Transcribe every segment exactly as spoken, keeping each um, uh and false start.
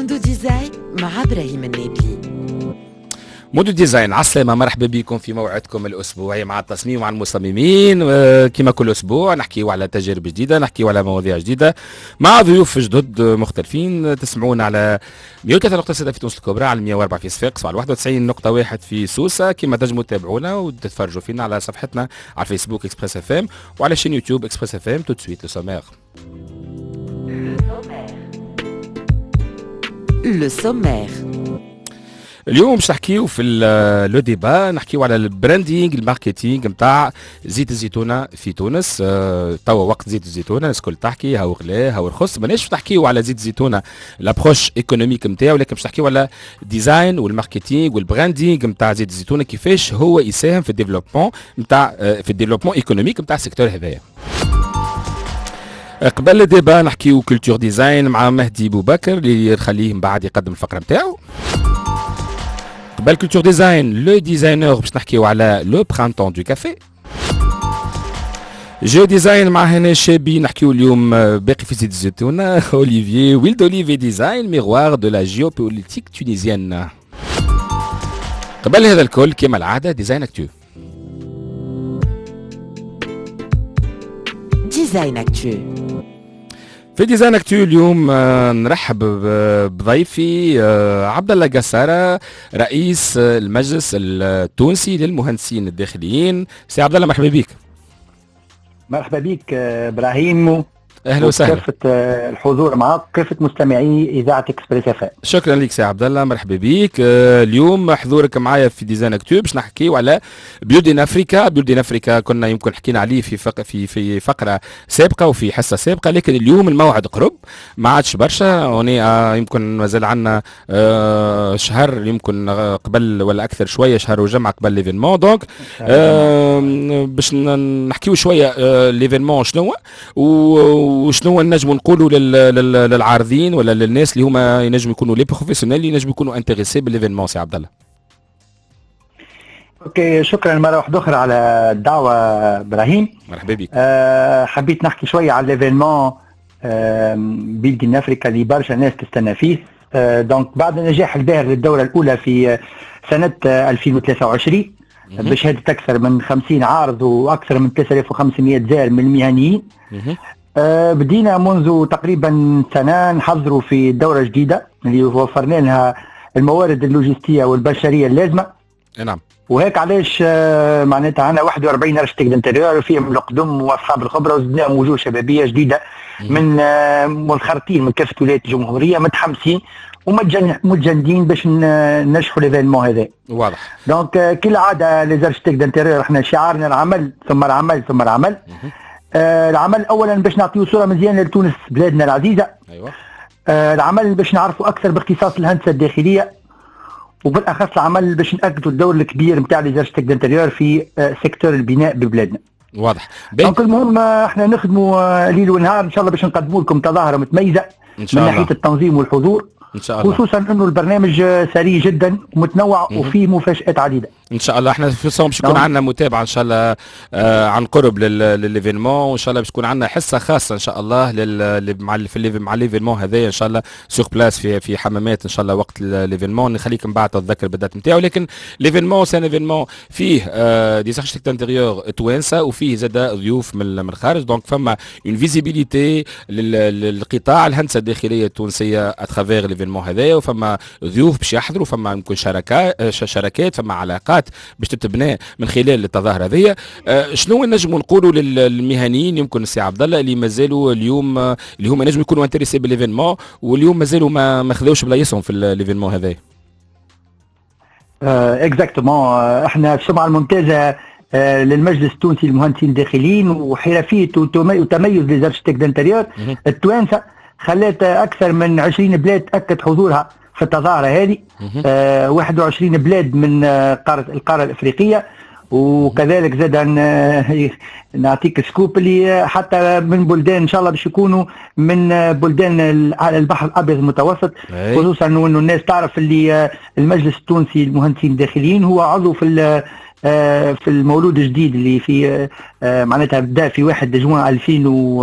موندو ديزاين مع ابراهيم النبي. مودو ديزاين عسلامة، مرحبا بكم في موعدكم الأسبوعي مع التصميم ومع المصممين. كما كل أسبوع نحكيو على تجارب جديدة، نحكيو على مواضيع جديدة مع ضيوف جدد مختلفين. تسمعونا على مئة وثلاثة نقطة ستة في تونس الكبرى، على مئة وأربعة في صفاقس، وعلى واحد وتسعين نقطة واحد في سوسة. كما تنجموا تتابعونا وتتفرجوا فينا على صفحتنا على الفيسبوك اكسبريس اف ام، وعلى شين يوتيوب اكسبريس اف ام. تو سويت لو سومير. لو سومير اليوم باش نحكيو في لو ديبا، نحكيو على البراندينغ الماركتينغ نتاع زيت الزيتونه في تونس. اه توا وقت زيت الزيتونه الناس الكل تحكي هاو غلا هاو رخص. ماناش باش نحكيو على زيت الزيتونه لابروش ايكونوميك نتاعو، ولكن باش نحكيو على ديزاين والماركتينغ والبراندينغ نتاع زيت الزيتونه، كيفاش هو يساهم في الديفلوبمون نتاع في الديفلوبمون ايكونوميك نتاع السيكتور هذايا. قبل الديبا نحكيو كولتور ديزاين مع مهدي بوبكر اللي نخليه من بعد يقدم الفقره نتاعو. قبل كولتور ديزاين لو ديزاينر باش نحكيو على لو برانتون دو كافي. جو ديزاين مع هنا شابي نحكيو اليوم باقي في زيت الزيتونه. اوليفيي ويلد اوليفي ديزاين ميغوار دو لا جيوبوليتيك تونيزيان. قبل هذا الكل كما العاده ديزاين اكتو. ديزاين اكتو في ديزاين اكتو اليوم نرحب بضيفي عبد الله قسارة، رئيس المجلس التونسي للمهندسين الداخليين. سي عبد الله مرحبا بك. مرحبا بك ابراهيم، اهلا وسهلا. كافة الحضور معك، كافة مستمعي اذاعه اكسبريس اف ام. شكرا لك سي عبد الله، مرحبا بك. اليوم حضورك معايا في ديزاين اكتو باش نحكيو على بيلدين افريكا. بيلدين افريكا كنا يمكن حكينا عليه في فق في في فقره سابقه وفي حصه سابقه، لكن اليوم الموعد قرب ما عادش برشا. هوني آه يمكن مازال عندنا آه شهر يمكن قبل ولا اكثر شويه، شهر وجمعه قبل ليفينمون. دونك آه باش نحكيو شويه آه ليفينمون شنو وشنو نجموا نقولوا للعارضين ولا للناس اللي هما ينجموا يكونوا لي بروفيسيونيل اللي ينجموا يكونوا انتريسي بالليفينمون. سي عبد الله. اوكي، شكرا مره واحده اخرى على الدعوه ابراهيم. مرحبا بك. أه حبيت نحكي شويه على الليفينمون أه بيلدين افريكا اللي برشا ناس تستنى فيه. أه دونك بعد النجاح الباهر للدوره الاولى في سنه ألفين وثلاثة وعشرين بشهاده اكثر من خمسين عارض واكثر من ثلاثة آلاف وخمسمئة زائر من المهنيين. أه بدينا منذ تقريبا سنة نحضروا في دورة جديدة اللي وفرنا لها الموارد اللوجستية والبشرية اللازمة. نعم. وهيك علاش أه معناتها عندنا واحد وأربعين ارشتيك دانتيريور فيهم القدم واصحاب الخبرة، وزدناهم وجوه شبابية جديدة من أه منخرطين من كافة ولايات الجمهورية، متحمسين ومتجندين باش ننجحوا ليفينمون هذا. واضح. دونك أه كل عادة لي ارشتيك دانتيريور احنا شعارنا العمل ثم العمل ثم العمل. آه العمل اولا باش نعطيو صوره مزيانه لتونس بلادنا العزيزه. ايوه. آه العمل باش نعرفوا اكثر باختصاص الهندسه الداخليه، وبالاخص العمل باش ناكدوا الدور الكبير نتاع لي زارشتيك دانتيريور في آه سيكتور البناء ببلادنا. واضح. دونك المهم آه احنا نخدموا آه ليل ونهار ان شاء الله باش نقدموا لكم تظاهره متميزه إن شاء من الله. ناحيه التنظيم والحضور ان شاء الله، خصوصا انه البرنامج ثري جدا ومتنوع وفيه مفاجات عديده. ان شاء الله. احنا في الصوم باش يكون عندنا متابعه ان شاء الله آه عن قرب للليفينمون، وان شاء الله باش تكون عندنا حصه خاصه ان شاء الله لل مع في مع الليفينمون هذايا ان شاء الله سوغ بلاس في في حمامات ان شاء الله وقت الليفينمون. نخليك من بعد تتذكر البدات نتاعو، لكن ليفينمون سي ليفينمون فيه آه دي زارشتيك دانتيريور توانسه وفيه زاد ضيوف من من الخارج. دونك فما اون فيزيبيليتي للقطاع الهندسه الداخليه التونسيه اترافير ليفينمون هذايا، وفما ضيوف باش يحضروا، فما يمكن شركات شركات فما علاقات باش تتبنى من خلال التظاهره هذيا. أه شنو نجموا نقولوا للمهنيين يمكن السي عبد الله اللي مازالوا اليوم اللي هما نجموا يكونوا انتريسي بالليفينمون واليوم مازالوا ما ما خذوش بلايصهم في الليفينمون هذايا؟ اكزاكتومون. أه احنا السمعه الممتازه أه للمجلس التونسي للمهندسين الداخليين وحرفيه وتميز لي زارشتيك دانتيريور التوانسه خلات اكثر من عشرين بلاد تاكد حضورها في التظاهره هذه. آه واحد وعشرين بلاد من آه قاره القاره الافريقيه، وكذلك زاد آه نعطيك سكوب اللي حتى من بلدان ان شاء الله باش يكونوا من آه بلدان البحر الابيض المتوسط. خصوصا انه الناس تعرف اللي آه المجلس التونسي للمهندسين الداخليين هو عضو في آه في المولود الجديد اللي في آه معناتها بدا في واحد جوان ألفين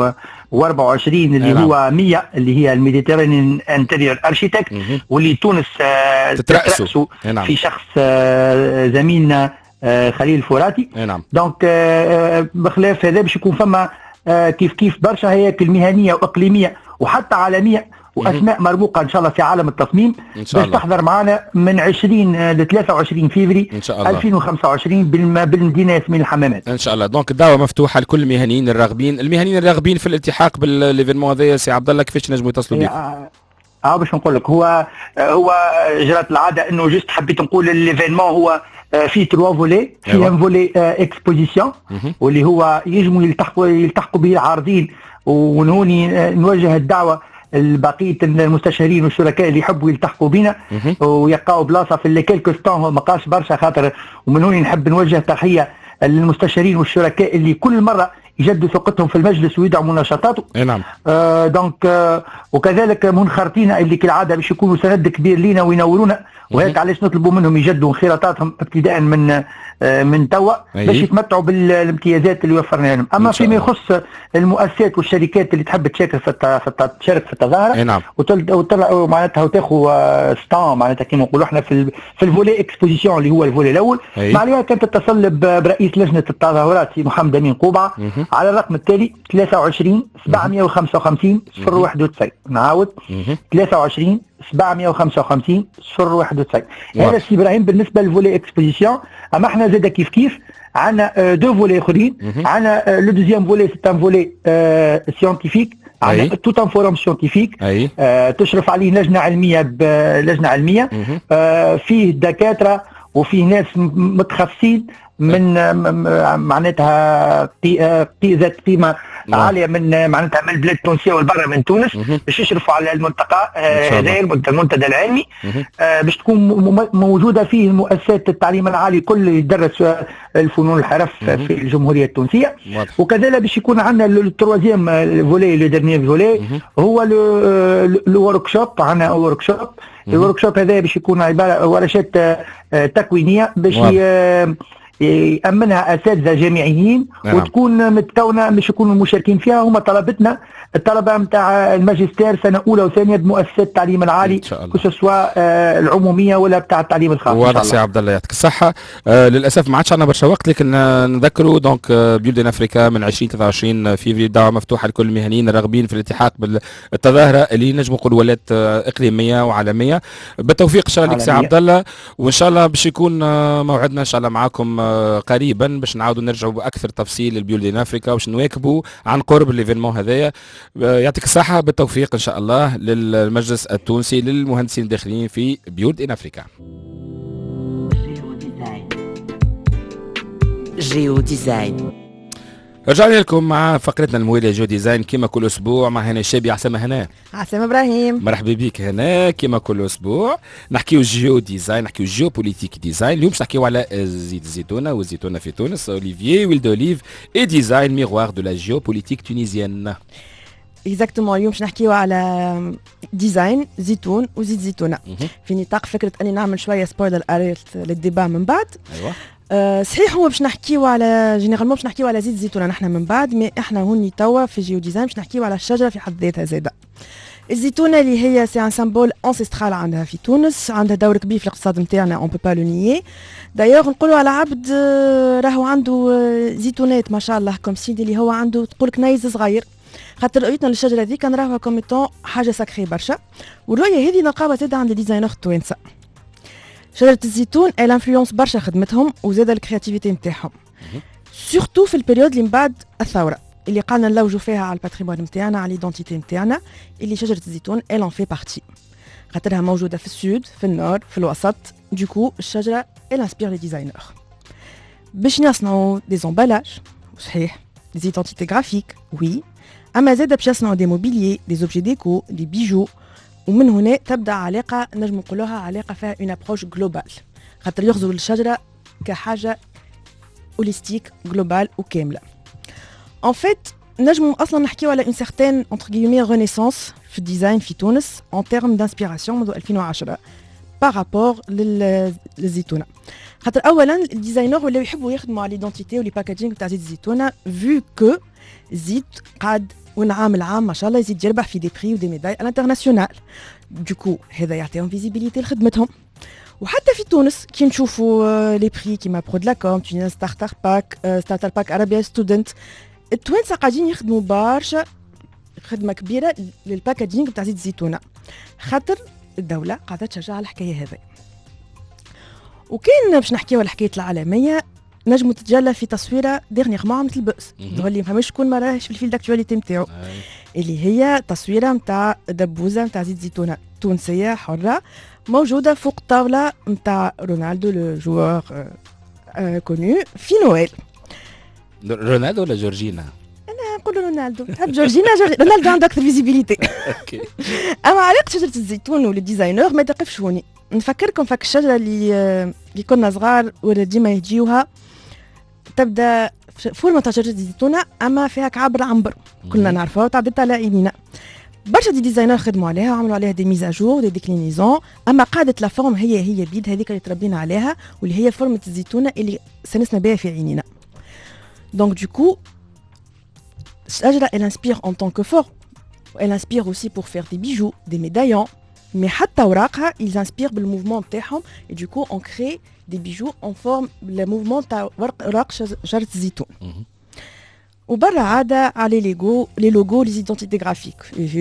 وأربعة وعشرين اللي نعم. هو مية اللي هي الميديترانيان انتيريور ارشيتكت، واللي تونس تترأسوا نعم. في شخص زميلنا خليل الفراتي. نعم. دونك بخلاف هذا باش يكون فما كيف كيف برشا هياكل مهنيه واقليميه وحتى عالميه واسماء مرموقه ان شاء الله في عالم التصميم باش تحضر معنا من عشرين ل ثلاثة وعشرين فيفري ان شاء الله ألفين وخمسة وعشرين بالمدينه ياسمين الحمامات ان شاء الله. دونك الدعوه مفتوحه لكل المهنيين الراغبين المهنيين الراغبين في الالتحاق بالايفينمون هذايا. سي عبد الله كيفاش نجموا يتصلوا بك؟ اه باش نقول لك هو هو جرت العاده انه جست حبيت نقول الايفينمون هو في تروا فولي. في ان فولي اكسبوزيسيون واللي هو يجموا يلتحقوا يلتحقوا به العارضين، ونهوني نوجه الدعوه البقيه المستشارين والشركاء اللي يحبوا يلتحقوا بنا ويلقاو بلاصه في لي كيلكو ستون ما قاش برشا خاطر. ومن هون نحب نوجه تحيه للمستشارين والشركاء اللي كل مره يجدوا ثقتهم في المجلس ويدعموا نشاطاته. نعم. آه دونك آه وكذلك منخرطين اللي كالعاده باش يكونوا سند كبير لينا وينورونا، وهيك علاش نطلبوا منهم يجدوا انخراطاتهم ابتداء من آه من توا باش يتمتعوا بالامتيازات اللي وفرنا لهم. اما فيما يخص المؤسسات والشركات اللي تحب تشارك في تشارك في التظاهره نعم. وطلعوا معناتها وتاخذوا آه ستان معناتها كيما نقولوا احنا في في الفولي اكسبوزيسيون اللي هو الفولي الاول، معناها كانت تتصل برئيس لجنه التظاهرات سي محمد امين قوبعه على الرقم التالي ثلاثة وعشرين سبعمائة وخمسة وخمسين صفر واحد وتسعين. نعاود ثلاثة وعشرين سبعمائة وخمسة وخمسين صفر واحد وتسعين. هذا سي ابراهيم بالنسبه للفولي اكسبوزيسيون. اما احنا زاد كيف كيف عندنا دو فولي اخرين. عندنا لو دوزيام فولي سي ان فولي سيانتيفيك، عندنا توت ان فورم سيانتيفيك تشرف عليه لجنه علميه بلجنه علميه آه فيه دكاتره وفيه ناس متخصصين من معناتها ذات قيمه عاليه من معناتها من البلاد التونسيه والبرة من تونس باش يشرفوا على الملتقى هذا المنتدى العلمي باش تكون موجوده فيه مؤسسات التعليم العالي كل يدرس الفنون الحرف في الجمهوريه التونسيه. وكذلك باش يكون عندنا التروازيام فولي لو ديرنيير فولي هو لو ورك شوب. عندنا ورك شوب الورك شوب هذا باش يكون عباره ورشات تكوينيه باش يأمنها أساتذة جامعيين. نعم. وتكون متكونة باش يكونوا المشاركين فيها هما طلبتنا الطلبة نتاع الماجستير سنة أولى وثانية بمؤسسات التعليم العالي كسوا آه العمومية ولا بتاع التعليم الخاص. واضح سي عبد الله يعطيك الصحة. آه للأسف ما عادش عندنا برشا وقت لكن آه نذكروا دونك آه بيلدن أفريكا من عشرين ثلاثة وعشرين فيفري دعوة مفتوحة لكل المهنيين الراغبين في الالتحاق بالتظاهرة اللي نجموا نقولوا ولات آه إقليمية وعالمية. بالتوفيق إن شاء الله لك سي عبد الله، وإن شاء الله باش يكون آه موعدنا إن شاء الله معاكم آه قريبا باش نعاودوا نرجعوا باكثر تفصيل للبيولدين افريكا باش نواكبوا عن قرب الايفينمون هذايا. يعطيك الصحه بالتوفيق ان شاء الله للمجلس التونسي للمهندسين الداخليين في بيولدين افريكا. جيو ديزاين. رجعنا لكم مع فقرتنا الموالية جو ديزاين كما كل اسبوع مع هنا الشابي. عسامة هنا. عسامة ابراهيم. مرحبا بك هنا كما كل اسبوع نحكيو جيو ديزاين نحكيو جيو بوليتيك ديزاين. اليوم باش نحكيو على زيت الزيتونة والزيتونة في تونس اوليفيي ويل دوليف اي ديزاين ميغوار دو لا جيو بوليتيك تونيزيان. اكزاكتومون اليوم باش نحكيو على ديزاين زيتون وزيت زيتونة في نطاق فكرة اني نعمل شوية سبويلر اليرت للديبا من بعد. ايوه أه صحيح هو باش نحكيو على جينيرالمون باش نحكيو على زيت الزيتونه نحن من بعد، مي احنا هوني توا في جيو ديزاين باش نحكيو على الشجره في حد ذاتها زاده. الزيتونه اللي هي سي ان سامبول انسيسترال عندها في تونس، عندها دور كبير في الاقتصاد نتاعنا اون بو با لو نيي. دايوغ نقولوا على عبد راهو عنده زيتونات ما شاء الله كوم سيدي اللي هو عنده تقول كنيز صغير، خاطر رؤيتنا للشجره ذيك نراوها كوميتون حاجه ساكري برشا، والرؤيه هذه نلقاوها زاده عند الديزاينر التوانسه. شجرة الزيتون elle انفلونس برشا خدمتهم وزاد الكرياتيفيتي نتاعهم سورتو في البريود اللي من بعد الثوره اللي قعدنا نلوجوا فيها على الباتريمون نتاعنا على ليدونتيتي نتاعنا اللي شجره الزيتون elle en fait partie خاطرها موجوده في السود في النور في الوسط. دوكو الشجره elle inspire les designers باش نصنعوا دي زومبالاج صحيح دي ايدونتيتي جرافيك وي، اما زاد باش يصنعوا دي موبيليي دي زوبجي ديكو دي بيجو. ومن هنا تبدا علاقه نجم نقولوها علاقه فيها اون ابروش جلوبال خاطر يغزو للشجره كحاجه هوليستيك جلوبال وكامله. ان فيت نجم اصلا نحكيو على اون سيغتين انتر غيومي رينيسانس في الديزاين في تونس ان تيرم دانسبيراسيون منذ ألفين وعشرة بارابور للزيتونه، خاطر اولا الديزاينر ولاو يحبوا يخدموا على ليدونتيتي ولي باكاجينغ تاع زيت الزيتونه فيو كو زيت قاعد والعام العام ما شاء الله يزيد يربح في دي بري ودي ميداي الانترناسيونال. دوكو هذا يعطيهم فيزيبيليتي لخدمتهم. وحتى في تونس كي نشوفوا لي بري كيما برو دو لا كوم، تونس ستارتر باك، ستارتر باك عربيا ستودنت، التوانسه قاعدين يخدموا برشا خدمه كبيره للباكاجينغ بتاع زيت الزيتونه، خاطر الدوله قاعده تشجع الحكايه هذه. وكان باش نحكيو على حكايه العالميه نجموا تتجلى في تصويره ديرنيغمون عملت البؤس اللي ما فهمش شكون ما راهش في الفيل داكتواليتي نتاعو، اللي هي تصويره نتاع دبوزه نتاع زيت زيتونه تونسيه حره موجوده فوق الطاوله نتاع رونالدو لو جوار كونو في نويل. رونالدو ولا جورجينا؟ انا نقول رونالدو، نحب جورجينا. رونالدو عنده اكثر فيزيبيليتي. اما علاقه شجره الزيتون والديزاينر ما تقفش هوني. نفكركم فك الشجره اللي اللي كنا صغار ولا ديما يجيوها، تبدا فورمه تاع شجره الزيتونه اما فيها كعبر عنبر كلنا نعرفوها وتعدت على عينينا. برشا دي ديزاينر خدموا عليها وعملوا عليها دي ميزاجور دي ديكلينيزون، اما قاعده لا فورم هي هي بيد هذيك اللي تربينا عليها واللي هي فورمه الزيتونه اللي سنسنا بها في عينينا. دونك دوكو الشجره elle inspire en tant que forme, elle inspire aussi pour faire des bijoux, des médaillons, mais حتى وراقها ils inspirent بالموفمون تاعهم et du coup on crée des bijoux en forme le mouvement تاع وراق شجره الزيتون. وبرا عاده على لي لوغو لي لوغو لي زيدونتيتي غرافيك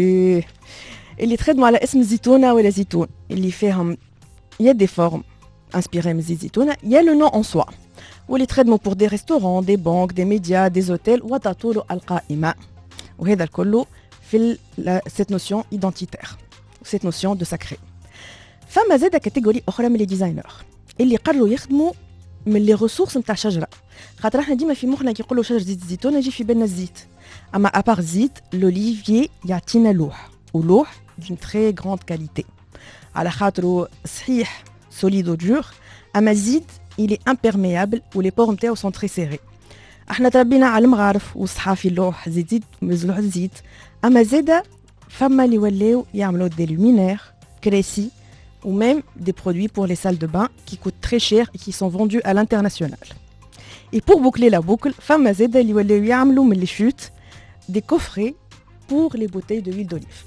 اللي تخدموا على اسم الزيتونه ولا زيتون اللي فيهم يا دي فورم انسبيري من الزيتونه يا لو نون ان سوا، واللي تخدموا بور دي ريستورون دي بانك دي ميديا دي اوتيل وتطول القائمه. وهذا الكل في سيت نوسيون ايدنتيتير سيت نوسيون دو ساكري. فما زاد كاتيجوري اخرى من لي ديزاينر اللي قرروا يخدموا من لي ريسورس نتاع الشجره، خاطر احنا ديما في مخنا كي يقولوا شجره زيت الزيتون يجي في بالنا الزيت، اما ابار زيت لوليفيي يعطينا لوح ولوح دون تري غراند كاليتي على خاطرو صحيح سوليد ودور، اما زيت il est imperméable ولي بور نتاعو سون تري سيري. احنا تربينا على المغارف والصحافي اللوح زيت زيت مزلوح الزيت، اما زاده فما اللي ولاو يعملوا دي لومينير كريسي ou même des produits pour les salles de bain qui coûtent très cher et qui sont vendus à l'international. Et pour boucler la boucle, فما زاده اللي ولاو يعملوا من لي شوت des coffrets pour les bouteilles de huile d'olive.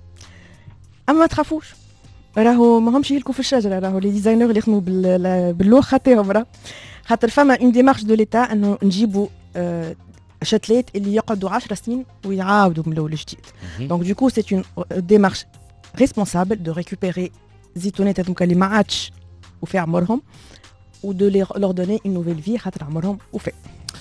اما ما تخافوش راهو ماهمش يلكوا في الشجره، راهو لي ديزاينر اللي يخدموا باللوح خاطرهم راه خاطر فما اون ديمارش دو ليتا انه نجيبوا آه شتلات اللي يقعدوا عشر سنين ويعاودوا من الاول جديد. دونك دوكو سي اون ديمارش ريسبونسابل دو ريكوبيري زيتونات هذوك اللي ما عادش وفي عمرهم ودو لور دوني اون نوفيل في خاطر عمرهم وفي.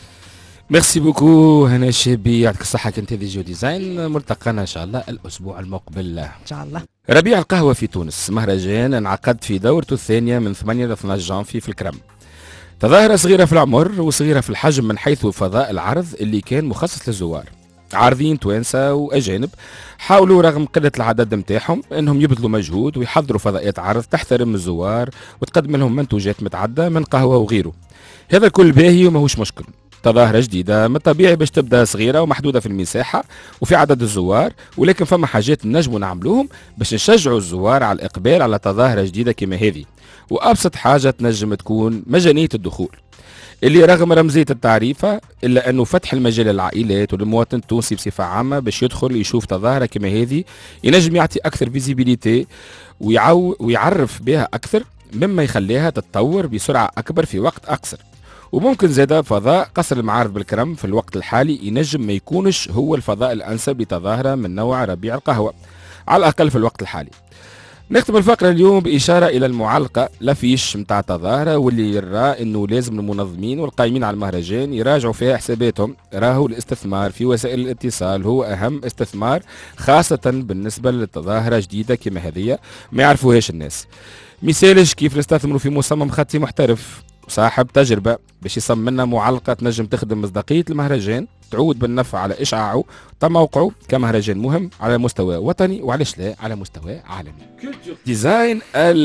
ميرسي بوكو هنا الشابي، يعطيك الصحة. كنت هذه جو ديزاين، ملتقانا إن شاء الله الأسبوع المقبل إن شاء الله. ربيع القهوة في تونس مهرجان انعقد في دورته الثانية من ثمانية إلى اثناشر جانفي في الكرم. تظاهرة صغيرة في العمر وصغيرة في الحجم من حيث فضاء العرض اللي كان مخصص للزوار. عارضين توانسة وأجانب حاولوا رغم قلة العدد متاعهم أنهم يبذلوا مجهود ويحضروا فضائيات عرض تحترم الزوار وتقدم لهم منتوجات متعدة من قهوة وغيره. هذا الكل باهي وماهوش مشكل. تظاهرة جديدة من الطبيعي باش تبدا صغيرة ومحدودة في المساحة وفي عدد الزوار، ولكن فما حاجات نجموا نعملوهم باش نشجعوا الزوار على الإقبال على تظاهرة جديدة كما هذه. وأبسط حاجة تنجم تكون مجانية الدخول، اللي رغم رمزية التعريفة إلا أنه فتح المجال للعائلات وللمواطن التونسي بصفة عامة باش يدخل يشوف تظاهرة كما هذه ينجم يعطي أكثر فيزيبيليتي ويعو ويعرف بها أكثر، مما يخليها تتطور بسرعة أكبر في وقت أقصر. وممكن زاده فضاء قصر المعارض بالكرم في الوقت الحالي ينجم ما يكونش هو الفضاء الأنسب لتظاهرة من نوع ربيع القهوة على الأقل في الوقت الحالي. نختم الفقرة اليوم بإشارة إلى المعلقة لافيش متاع تظاهرة واللي يرى أنه لازم المنظمين والقائمين على المهرجان يراجعوا فيها حساباتهم. راهو الاستثمار في وسائل الاتصال هو أهم استثمار، خاصة بالنسبة للتظاهرة جديدة كما هذه ما يعرفوهاش الناس. مثالش كيف نستثمروا في مصمم خطي محترف صاحب تجربة باش يصمم لنا معلقة تنجم تخدم مصداقية المهرجان، تعود بالنفع على إشعاعه وموقعه كمهرجان مهم على مستوى وطني وعلاش لا على مستوى عالمي. ديزاين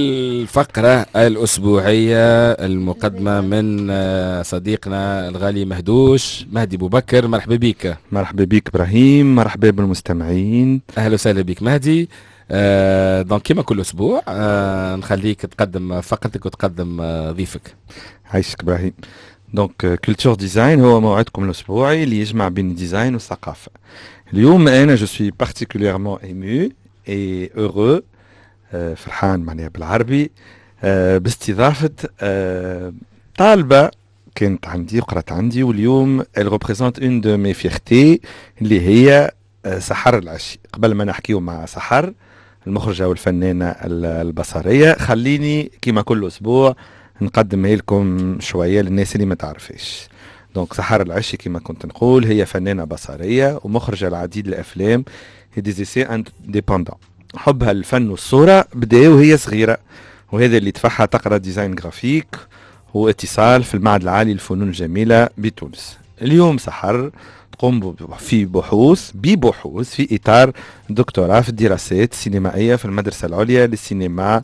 الفقرة الأسبوعية المقدمة من صديقنا الغالي مهدوش مهدي بو بكر. مرحبا بك. مرحبا بك إبراهيم، مرحبا بالمستمعين. أهلا وسهلا بك مهدي. آه دونك كما كل اسبوع آه نخليك تقدم فقرتك وتقدم آه ضيفك. عايشك ابراهيم. دونك كولتور ديزاين هو موعدكم الأسبوعي اللي يجمع بين الديزاين والثقافة. اليوم أنا جو سوي بارتيكوليرمون إيمو اي heureux فرحان معناها بالعربي باستضافة طالبة كانت عندي وقرأت عندي، واليوم elle représente une de mes fiertés اللي هي سحر العشي. قبل ما نحكيو مع سحر المخرجة والفنانة البصرية، خليني كما كل أسبوع نقدمها لكم شوية للناس اللي ما تعرفيش. دونك سحر العشي كما كنت نقول هي فنانة بصرية ومخرجة العديد الأفلام ديزيسي انديبندون. حبها الفن والصورة بدأ وهي صغيرة، وهذا اللي دفعها تقرأ ديزاين جرافيك واتصال في المعهد العالي للفنون الجميلة بتونس. اليوم سحر تقوم في بحوث ببحوث في إطار دكتوراه في الدراسات السينمائية في المدرسة العليا للسينما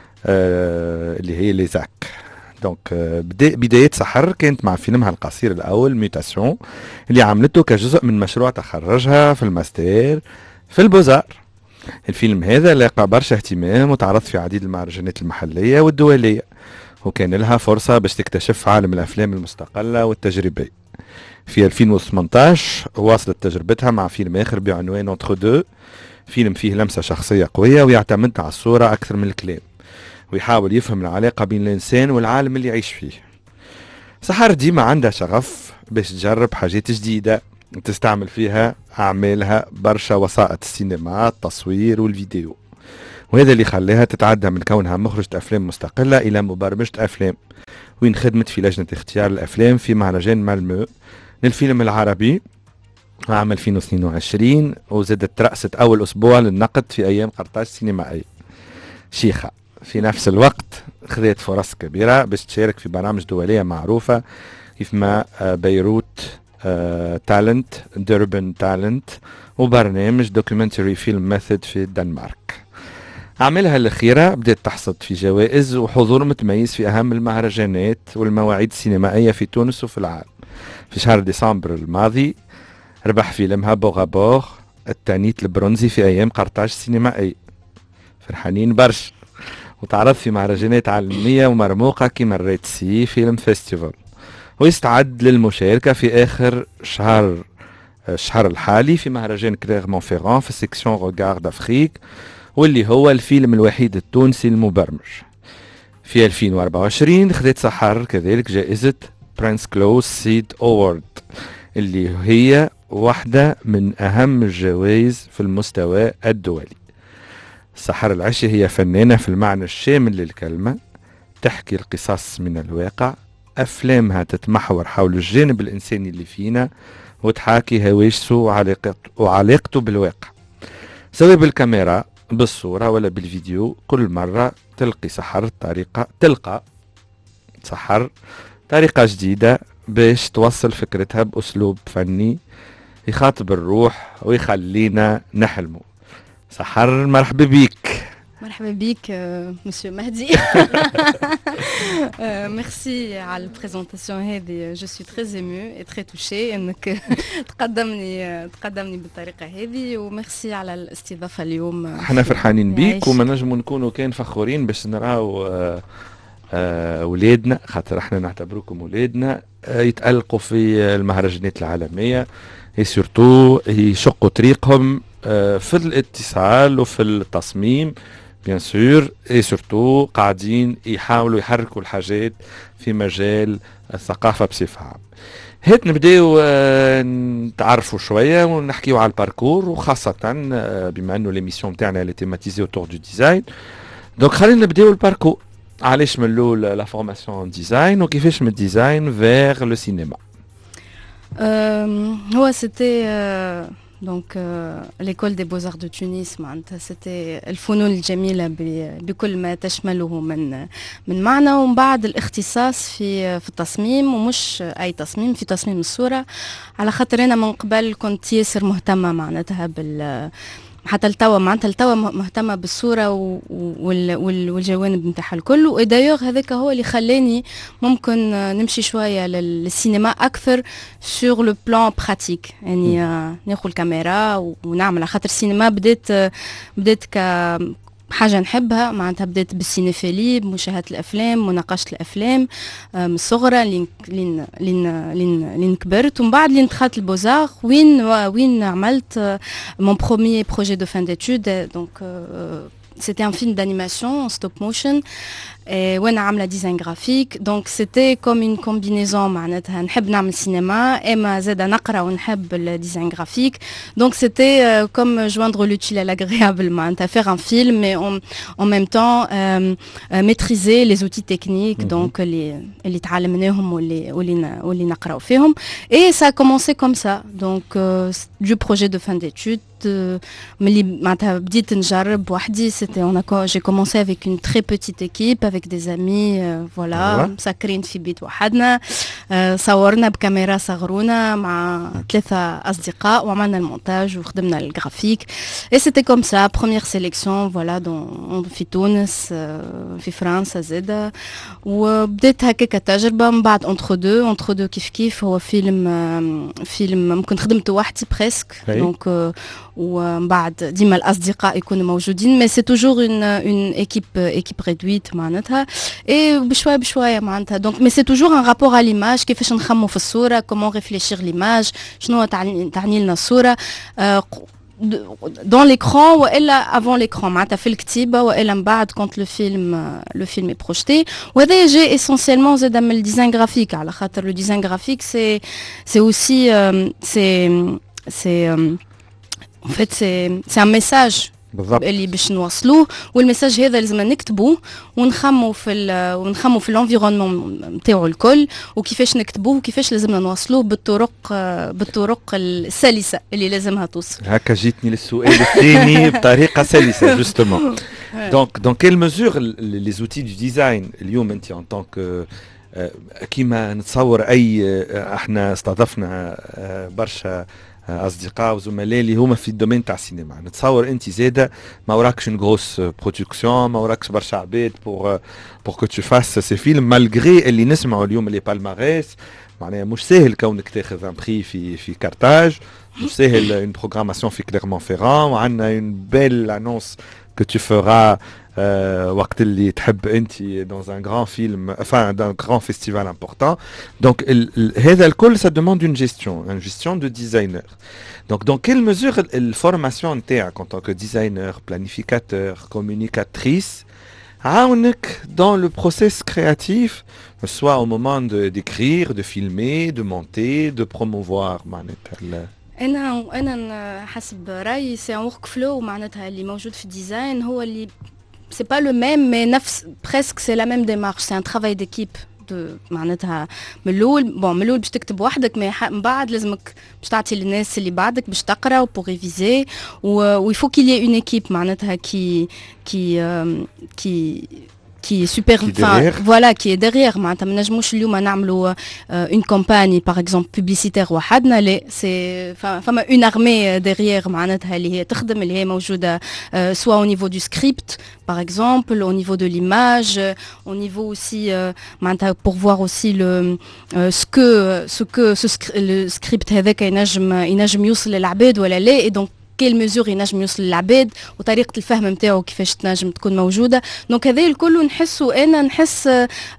آه اللي هي ليزاك. دونك آه بداية سحر كانت مع فيلمها القصير الأول ميوتاسيون اللي عملته كجزء من مشروع تخرجها في الماستر في البوزار. الفيلم هذا لاقى برشا اهتمام وتعرض في عديد المهرجانات المحلية والدولية، وكان لها فرصة باش تكتشف عالم الأفلام المستقلة والتجريبية. في ألفين وثمانية عشر واصلت تجربتها مع فيلم آخر بعنوان Entre deux، فيلم فيه لمسة شخصية قوية ويعتمد على الصورة أكثر من الكلام، ويحاول يفهم العلاقة بين الإنسان والعالم اللي يعيش فيه. سحر ديما عندها شغف باش تجرب حاجات جديدة تستعمل فيها أعمالها برشا وسائط السينما التصوير والفيديو، وهذا اللي خلاها تتعدى من كونها مخرجة أفلام مستقلة إلى مبرمجة أفلام، وين خدمت في لجنة اختيار الأفلام في مهرجان مالمو للفيلم العربي عام ألفين واثنين وعشرين، وزادت ترأست أول أسبوع للنقد في أيام قرطاج سينمائي شيخة. في نفس الوقت خذت فرص كبيرة باش تشارك في برامج دولية معروفة كيف ما بيروت تالنت، ديربن تالنت، وبرنامج دوكيومنتري فيلم ميثود في الدنمارك. أعمالها الأخيرة بدأت تحصد في جوائز وحضور متميز في أهم المهرجانات والمواعيد السينمائية في تونس وفي العالم. في شهر ديسمبر الماضي ربح فيلمها بوغابوغ التانيت البرونزي في أيام قرطاج السينمائي، فرحانين برش، وتعرض في مهرجانات عالمية ومرموقة كما الريد سي فيلم فيستيفال، ويستعد للمشاركة في آخر شهر الشهر الحالي في مهرجان كليرمون-فيران في سيكسيون روغار d'Afrique، واللي هو الفيلم الوحيد التونسي المبرمج. في ألفين وأربعة وعشرين خذت سحر كذلك جائزة برنس كلوس سيد أوورد اللي هي واحدة من أهم الجوائز في المستوى الدولي. سحر العشي هي فنانة في المعنى الشامل للكلمة، تحكي القصص من الواقع، أفلامها تتمحور حول الجانب الإنساني اللي فينا وتحاكي هواجسه وعلاقته, وعلاقته بالواقع، سواء بالكاميرا بالصورة ولا بالفيديو. كل مرة تلقي سحر طريقة تلقى سحر طريقة جديدة باش توصل فكرتها بأسلوب فني يخاطب الروح ويخلينا نحلمه. سحر مرحبا بيك. مرحبا بيك مسيو مهدي. ميرسي على البريزونطاسيون هذه، جو سوي تري ايمو اي تري توشي انك تقدمني تقدمني بالطريقه هذه، وميرسي على الاستضافه اليوم. احنا فرحانين بيك وما نجموا نكونوا كان فخورين باش نراو اولادنا، خاطر احنا نعتبروكم اولادنا، يتألقوا في المهرجانات العالميه، اي سورتو يشقوا طريقهم في الاتصال وفي التصميم بيان سور، اي سورتو قاعدين يحاولوا يحركوا الحاجات في مجال الثقافه بصفه عامه. هات نبداو نتعرفوا شويه ونحكيوا على الباركور، وخاصه بما انه ليميسيون تاعنا اللي تيماتيزي اوتور دو ديزاين. دونك خلينا نبداو الباركور. علاش من الاول لا فورماسيون ديزاين وكيفاش من الديزاين فيغ لو سينما؟ هو سيتي دونك ليكول دي بوزار دو تونس، معناتها سيتي الفنون الجميله بكل ما تشمله من من معنى، ومن بعد الاختصاص في في التصميم، ومش اي تصميم، في تصميم الصوره، على خاطر انا من قبل كنت ياسر مهتمه معناتها بال حتى التوا معناتها التوا مهتمه بالصوره والجوانب نتاعها الكل. ودايوغ هذاك هو اللي خلاني ممكن نمشي شويه للسينما اكثر سور لو بلان براتيك، يعني ناخذ الكاميرا ونعمل، على خاطر السينما بدات بدات ك حاجة نحبها معناتها بدأت بالسينيفيلي بمشاهدة الأفلام مناقشة الأفلام من الصغرى لين لين لين لين لين كبرت ومن بعد لين دخلت البوزار وين وين عملت mon premier projet de fin d'études donc euh, c'était un film d'animation en stop motion et وانا عامله ديزاين جرافيك دونك سيتي كوم اون كومبينيزون معناتها نحب نعمل سينما اما زاده نقرا ونحب الديزاين جرافيك دونك سيتي كوم جويندر لوتيل à l'agréable معناتها faire un film mais en, en même temps euh, euh, maîtriser les outils techniques mm-hmm. donc اللي اللي تعلمناهم واللي واللي واللي نقراو فيهم et ça a commencé comme ça donc euh, du projet de fin d'études ملي معناتها بديت نجرب وحدي c'était on a j'ai commencé avec une très petite équipe avec des amis euh, voilà مسكرين في بيت وحدنا euh, صورنا بكاميرا صغرونا مع ثلاثة أصدقاء وعملنا المونتاج وخدمنا الجرافيك et c'était comme ça première sélection voilà dans في تونس euh, في فرنسا زادة وبديت هكاك تجربة من بعد entre deux entre deux كيف كيف هو فيلم euh, فيلم ممكن خدمته وحدي presque donc euh, ومن بعد ديما الأصدقاء يكونوا موجودين mais c'est toujours une une équipe équipe réduite معناتها et بشوية بشوية معناتها donc mais c'est toujours un rapport à l'image كيفاش نخمو في الصورة comment réfléchir l'image شنو تعني تعني لنا الصورة dans l'écran والا avant l'écran معناتها في الكتيبة والا من بعد quand le film le film est projeté وهذا جاي essentiellement زاد من الديزاين جرافيك على خاطر le design graphique c'est c'est aussi euh, c'est c'est euh, en fait c'est c'est un message بالضبط. اللي باش نوصلوه والمساج هذا لازم نكتبوه ونخمو في ونخمو في الانفيرونمون نتاعو الكل وكيفاش نكتبوه وكيفاش لازمنا نوصلوه بالطرق بالطرق السلسه اللي لازمها توصل. هكا جيتني للسؤال الثاني بطريقه سلسه جوستومون. دونك دون كيل ميزور لي زوتي دو ديزاين اليوم انت ان طونك كيما نتصور اي احنا استضفنا برشا اصدقاء وزملاء اللي هما في الدومين تاع السينما نتصور انت زاده ما وراكش اون غروس برودكسيون ما وراكش برشا عباد بور بور كو تو فاس سي فيلم مالغري اللي نسمعوا اليوم لي بالماريس معناها مش سهل كونك تاخذ ان بري في في كارتاج مش سهل اون بروغراماسيون في كليرمون فيران وعندنا اون بيل انونس que tu feras euh, وقت اللي تحب انت dans un grand film enfin d'un grand festival important donc هذا الكل ça demande une gestion une gestion de designer donc dans quelle mesure la formation نتاعك en tant que designer planificateur communicatrice عاونك dans le process créatif soit au moment de d'écrire de filmer de monter de promouvoir معناتها انا انا حسب رايي سي ان ورك فلو معناتها اللي موجود في الديزاين هو اللي سي با لو ميم مي نفس بريسك سي لا ميم ديمارش سي ان ترافاي ديكيب معناتها من الاول بون من الاول باش تكتب وحدك من بعد لازمك باش تعطي للناس اللي بعدك باش تقرا وبور ريفيزي ويفو كيل ي اون ايكيب معناتها كي كي كي qui est super qui enfin voilà qui est derrière معناتها ما نجموش اليوم نعملوا une campagne par exemple publicitaire وحدنا لا سي فما une armée derrière معناتها اللي هي تخدم اللي هي موجوده soit au niveau du script par exemple au niveau de l'image au niveau aussi معناتها pour voir aussi le ce que ce que le script هذاك ينجم ينجم يوصل للعباد ولا لا et donc كل ميزور ينجم يوصل للعباد وطريقه الفهم نتاعو كيفاش تنجم تكون موجوده دونك هذا الكل نحسه انا نحس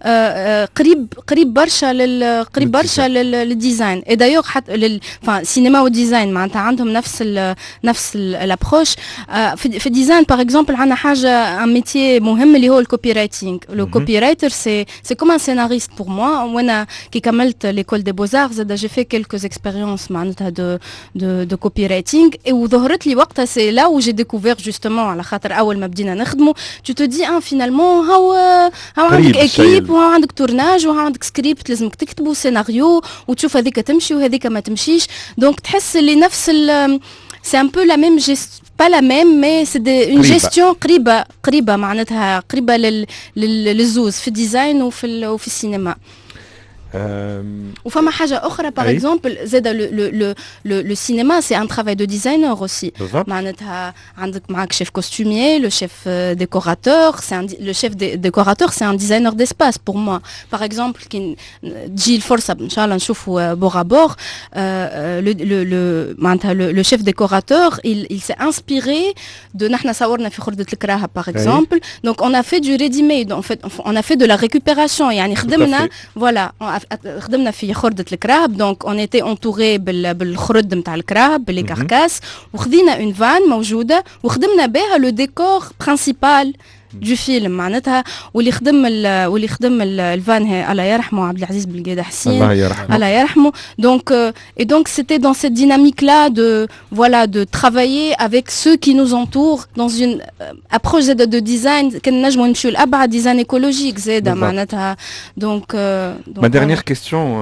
قريب قريب برشا لل قريب برشا للديزاين اي دايوغ حتى لل سينما وديزاين معناتها عندهم نفس ال نفس الابروش في الديزاين باغ اكزومبل عندنا حاجه ان ميتيي مهم اللي هو الكوبي رايتينغ لو كوبي رايتر سي سي كوم ان سيناريست بور موا وانا كي كملت ليكول دي بوزار زاد جي في كيلكوز اكسبيريونس معناتها دو دو دو كوبي رايتينغ وظهرت لي وقتها سي لا و جي ديكوفير جوستومون على خاطر اول ما بدينا نخدموا تو تو دي ان فينالمون هاو هاو عندك اكيب وهاو عندك تورناج وهاو عندك سكريبت لازمك تكتبوا سيناريو وتشوف هذيك تمشي وهذيك ما تمشيش دونك تحس اللي نفس سي ان بو لا ميم جيست با لا ميم مي سي دي اون جيستيون قريبه قريبه معناتها قريبه لل للزوز في الديزاين وفي وفي السينما وفما حاجة أخرى par exemple زاد le le le le le cinéma c'est un travail de designer aussi. معناتها عندك معك chef costumier, le chef décorateur, c'est un le chef décorateur c'est un designer d'espace pour moi. Par exemple كي تجي الفرصة إن شاء الله نشوفوا بورابور le le le معناتها le, le chef décorateur il il s'est inspiré de نحن صورنا في خردة الكراهة par exemple. Donc on a fait du ready-made en fait on a fait de la récupération يعني خدمنا voilà خدمنا في خردة الكراهب دونك اون ايتي انتوري بالخرد نتاع الكراهب باللي كاركاس وخذينا اون فان موجوده وخدمنا بها لو ديكور برينسيبال دو فيلم معناتها واللي خدم واللي خدم الفان هي الله يرحمه عبد العزيز بالقيده حسين الله يرحمه الله يرحمه دونك et donc c'était dans cette dynamique là de voilà de travailler avec ceux qui nous entourent dans une approche de, de design كنا نجموا نمشيو لابعد ديزاين ايكولوجيك زاده معناتها دونك ما dernière question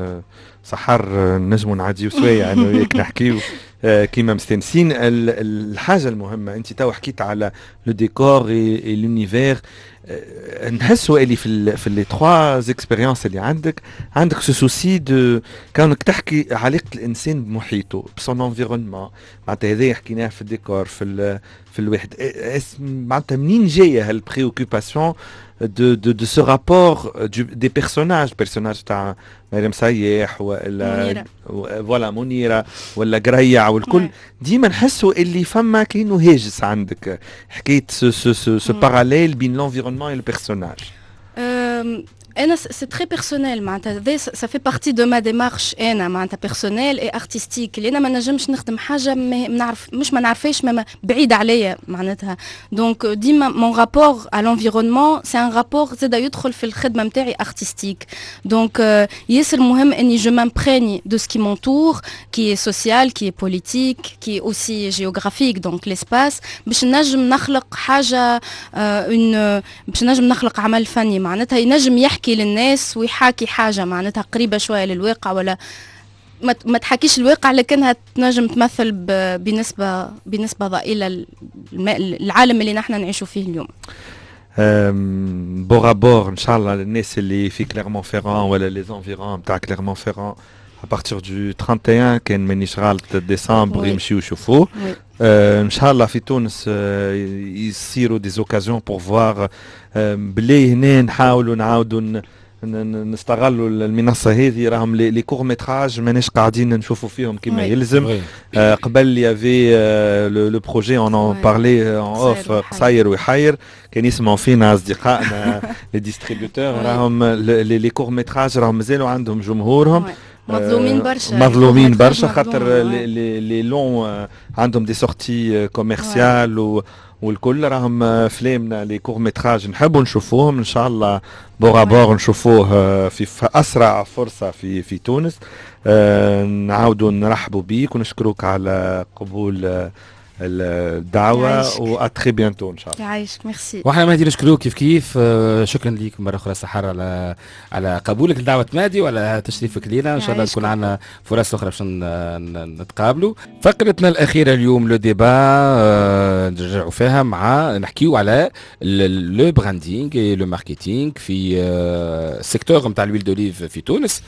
سحر نجموا نعديو شويه يعني وياك نحكيو كيما مستانسين. الحاجه المهمه انت تو حكيت على لو ديكور اي لونيفير نحسوا اللي في في لي تخوا اكسبيريونس اللي عندك عندك سو سوسي دو كانك تحكي علاقه الانسان بمحيطه بسون انفيرونمون معناتها هذا حكيناه في الديكور في في الواحد معناتها منين جايه هالبريوكوباسيون de de de ce rapport du, des personnages personnages تاع مريم سياح ولا فوالا منيره ولا قريع والكل ديما نحسوا اللي فما كاينو هاجس عندك حكيت سو سو سو باراليل بين l'environnement et le personnage. أنا c'est très personnel معناتها ça fait partie de ma démarche أنا معناتها personnelle et artistique اللي أنا ما نجمش نخدم حاجة ما نعرف مش ما نعرفش ما بعيد عليا معناتها donc ديما mon rapport à l'environnement c'est un rapport زاد يدخل في الخدمة متاعي artistique donc ياسر مهم إني je m'imprègne de ce qui m'entoure qui est social qui est politique qui est aussi géographique donc l'espace باش نجم نخلق حاجة une باش نجم نخلق عمل فني معناتها ينجم يحكي للناس ويحاكي حاجة معناتها قريبة شوية للواقع ولا ما تحكيش الواقع لكنها تنجم تمثل بنسبة بنسبة ضئيلة العالم اللي نحن نعيشوا فيه اليوم. بورابور ان شاء الله للناس اللي في كليرمون فيران ولا لي زونفيرون تاع كليرمون فيران à partir du trente et un كان مانيش غلط ديسمبر يمشيو يشوفوه. ان شاء الله في تونس يصيروا دي زوكازيون بور فوار بلي هنا نحاولوا نعاودوا نستغلوا المنصه هذه راهم لي كور ميتراج ماناش قاعدين نشوفوا فيهم كما يلزم. قبل يافي لو بروجي اون اون بارلي اون اوف قصير ويحير كان يسمعوا فينا اصدقائنا لي ديستريبيوتور راهم لي كور ميتراج راهم مازالوا عندهم جمهورهم مظلومين برشا مظلومين برشا خاطر لي لون عندهم دي سورتي كوميرسيال والكل راهم افلامنا لي كور ميتراج نحبوا نشوفوهم ان شاء الله بورابور نشوفوه في, في اسرع فرصه في في تونس. نعاودوا نرحبوا بيك ونشكروك على قبول الدعوه واتري بيانتو ان شاء الله. يعيشك ميرسي. واحنا مهدي نشكروك كيف كيف. شكرا ليك مره اخرى سحر على على قبولك لدعوه مهدي وعلى تشريفك لينا. ان شاء الله تكون عندنا فرص اخرى باش نتقابلوا. فقرتنا الاخيره اليوم لو ديبا نرجعوا فيها مع نحكيو على لو براندينغ اي لو ماركتينغ في السيكتور نتاع الويل دوليف في تونس.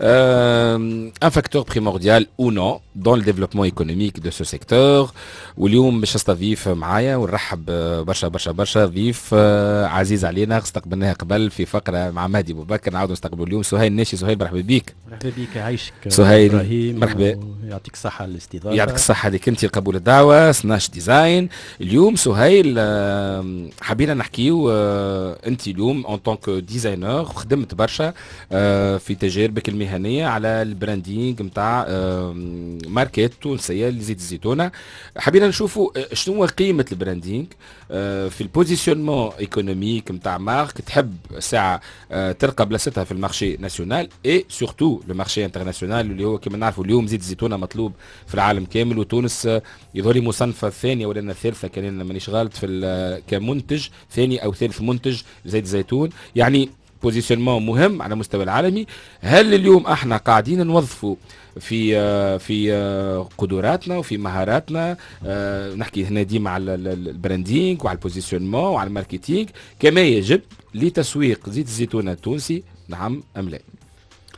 un facteur primordial ou non dans le développement économique de ce secteur. واليوم باش نستضيف معايا ونرحب برشا برشا برشا ضيف عزيز علينا استقبلناها قبل في فقره مع مهدي ابو بكر نعاودوا نستقبلوا اليوم سهيل ناشي. سهيل مرحبا بك. مرحبا بك عايشك سهيل مرحبا يعطيك الصحه على الاستضافه. يعطيك الصحه لك انت قبول الدعوه سناش ديزاين. اليوم سهيل حبينا نحكيو انت اليوم ان طونك ديزاينر خدمت برشا في تجاربك المهنيه على البراندينغ نتاع ماركات تونسيه لزيت الزيتونه. حبينا نشوفوا شنو قيمه البراندينغ في البوزيشنمون ايكونوميك نتاع مارك تحب ساعه تلقى بلاصتها في المارشي ناسيونال اي سورتو لو مارشي انترناسيونال اللي هو كما نعرفوا اليوم زيت الزيتونه مطلوب في العالم كامل. وتونس يظهر لي مصنفه الثانيه ولا الثالثه كان مانيش غلط في كمنتج ثاني او ثالث منتج زيت الزيتون يعني بوزيشنمون مهم على مستوى العالمي. هل اليوم احنا قاعدين نوظفوا في في قدراتنا وفي مهاراتنا نحكي هنا ديما على البراندينغ وعلى البوزيشنمون وعلى الماركتينغ كما يجب لتسويق زيت الزيتون التونسي نعم ام لا؟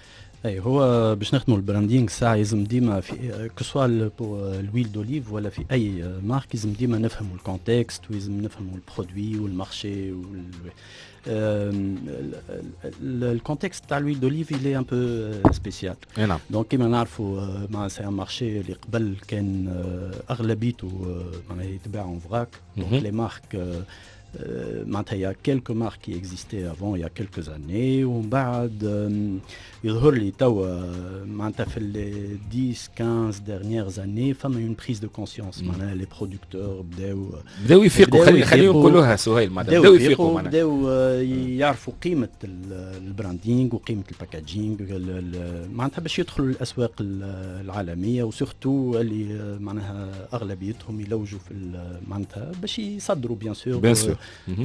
اي هو باش نخدموا البراندينغ ساعه لازم ديما في كسوا الويل دوليف ولا في اي مارك لازم ديما نفهموا الكونتكست ولازم نفهموا البرودوي والمارشي وال الكونتكست تاع الويل دوليف اللي ان بو سبيسيال. نعم. دونك كيما نعرفوا مع سي ان مارشي اللي قبل كان اغلبيته معناها يتباع اون فراك. دونك لي مارك معناتها يا كيلكو مارك كي اكزيستي افون يا كيلكوز اني ومن بعد يظهر لي توا معناتها في لي دix quinze dernières années فما اون بريز دو كونسيونس معناها لي برودكتور بداو بداو يفيقوا خلي خلينا نقولوها سهيل معناتها بداو يفيقوا بداو يعرفوا قيمه البراندينغ وقيمه الباكاجينغ معناتها باش يدخلوا الاسواق العالميه وسورتو اللي معناها اغلبيتهم يلوجوا في معناتها باش يصدروا بيان سور بيان سور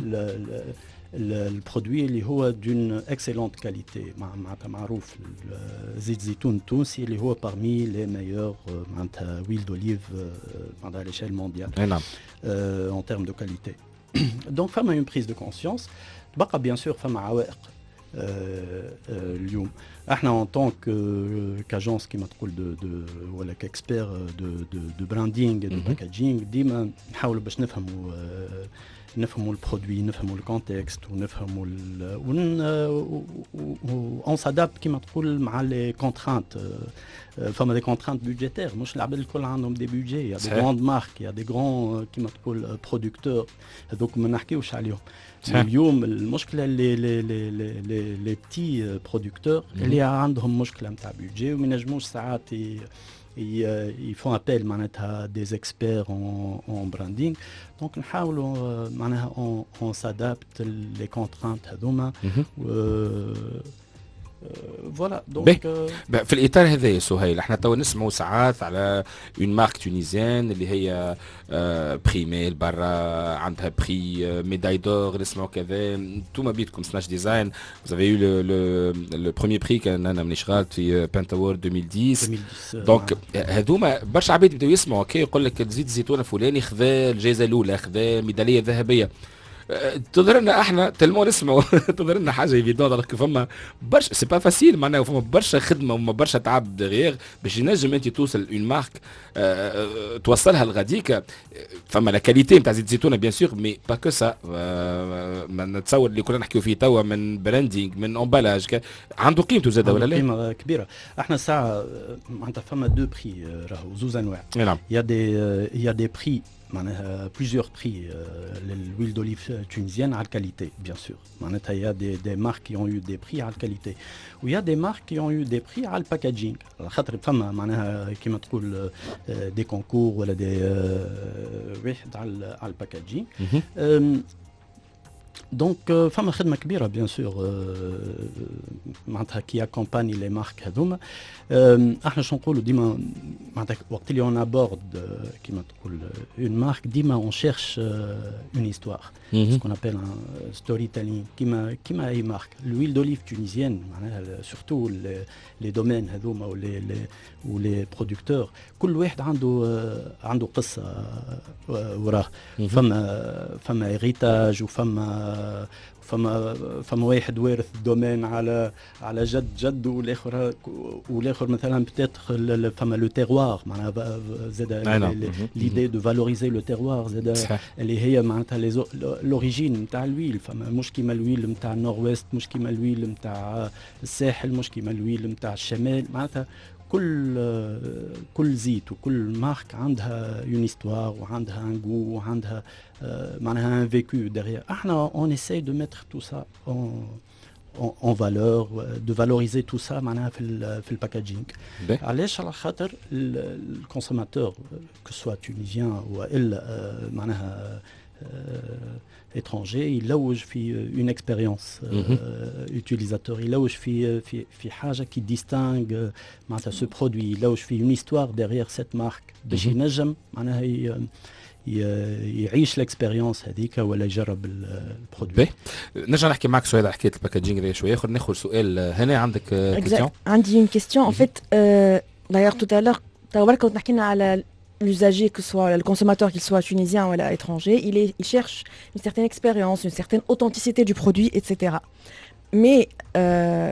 البرودوي اللي هو دون اكسيلونت كاليتي معناتها معروف زيت زيتون التونسي اللي هو parmi les meilleurs معناتها ويل دوليف معناتها على l'échelle mondiale. نعم. en termes de qualité. donc فما une prise de conscience. تبقى بيان سور فما عوائق اليوم. احنا en tant que qu'agence كيما تقول دو دو ولا كاكسبير دو دو دو براندينغ دو باكاجينغ ديما نحاولوا باش نفهموا نفهموا البرودوي نفهموا الكونتكست ونفهموا ون اون سادابت كيما تقول مع لي كونترانت فما دي كونترانت بودجيتير مش العباد الكل عندهم دي بودجي يا دي غروند مارك يا دي غران كيما تقول برودكتور هذوك ما نحكيوش عليهم اليوم المشكله اللي لي لي لي لي بتي برودكتور اللي عندهم مشكله نتاع بودجي وما ينجموش ساعات ils font appel معناتها des experts en, en branding donc نحاولوا معناها on, on s'adapte les contraintes هذوما فوالا دونك في الاطار هذا سهيل احنا تو نسمعوا ساعات على اون مارك تونيزيان اللي هي بريمي برا عندها بري ميداي دور نسمعوا كذا انتوما بيدكم سناش ديزاين vous avez eu le le le premier prix كان انا من شغالت في بانتاور ألفين وعشرة دونك هذوما برشا عباد بداو يسمعوا كي يقول لك زيت زيتون فلاني خذا الجائزه الاولى خذا ميداليه ذهبيه تظهر لنا احنا تلمو نسمعوا تظهر لنا حاجه ايفيدون فما برشا سي با فاسيل معناها فما برشا خدمه وما برشا تعب دغيغ باش ينجم انت توصل اون مارك اه توصلها لغاديك فما لا كاليتي نتاع زيت زيتونه بيان سور مي با كو سا ما نتصور اللي كنا نحكيو فيه توا من براندينغ من امبالاج عنده قيمته زاده ولا لا؟ قيمه كبيره احنا ساعه معناتها فما دو بري راهو زوز انواع نعم يا دي يا دي بري معناها plusieurs prix للويل دوليف tunisienne على الكاليتي bien sûr معناتها يا دي دي مارك qui ont eu des prix على الكاليتي ويا دي مارك qui ont eu des prix على الباكاجينغ على خاطر فما معناها كيما تقول دي كونكور ولا دي واحد على على الباكاجينغ دونك فما خدمه كبيره بيان سور معناتها كي اكومباني لي مارك هذوما احنا شنو نقولوا ديما معناتها وقت اللي اون ابورد كيما تقول اون مارك ديما اون شيرش اون هيستوار سكون ابل ستوري تيلينغ كيما كيما اي مارك الويل دوليف تونيزيان معناها سورتو لي دومين هذوما ولي ولي برودكتور كل واحد عنده عنده قصه وراه فما فما هيريتاج وفما فما فما واحد وارث الدومين على على جد جد والاخر والاخر مثلا بتاتر فما لو تيروار معناها زاد ليدي دو فالوريزي لو تيروار زاد اللي هي معناتها لوريجين نتاع الويل فما مش كيما الويل نتاع النور ويست مش كيما الويل نتاع الساحل مش كيما الويل نتاع الشمال معناتها كل كل زيت وكل مارك عندها اون هيستوار وعندها ان جو وعندها معناها ان فيكو ديريير احنا اون اساي دو ميتر تو سا اون en valeur de valoriser tout ça معناها في ال في الباكاجينغ علاش على خاطر الكونسوماتور que soit tunisien والا معناها étranger يلوج في une expérience utilisateur يلوج في في في حاجه كي ديستانغ معناتها ce produit يلوج في une histoire derrière cette marque باش ينجم معناها يعيش الاكسبيريونس هذيك ولا يجرب البرودوي. نرجع نحكي معك شويه على حكايه الباكاجينغ شويه اخر ناخذ سؤال هنا عندك كيستيون عندي اون كيستيون ان فيت دايوغ تو تالور تو برك كنت نحكي على l'usager, que ce soit le consommateur, qu'il soit tunisien ou étranger, il, est, il cherche une certaine expérience, une certaine authenticité du produit, et cetera. Mais euh,